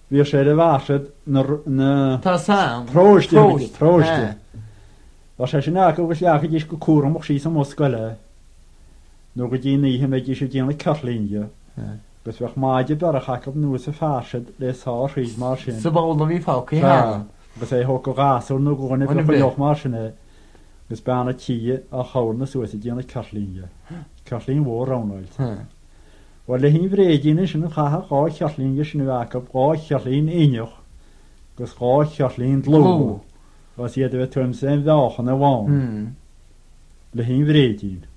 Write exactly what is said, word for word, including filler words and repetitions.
Vi sé a bhasad na Tá sam. tróiste Tróist. tróiste. Tá sé sin go bhs lecha dís go cuaramach sí sa moscaile. nó go dtíana ihe méid sé déanana carlíne. Bes bheith maide bar a chacab nuas a fásad les há rhyd mar sin. Sa bol na bhí fáca ha. Bes é ho go gasú nó go gona bheith leoch mar sinna. Gus beanna tí a chair na suas a déanana carlíne. Carlín mhór ránáil. Wel le hyn fredin sin yn chaha gá chearlín sin bhacab gá chearlín ineoch gus gá chearlín dló was iad bheith tuam sem bhechan a bháin le hyn fredin.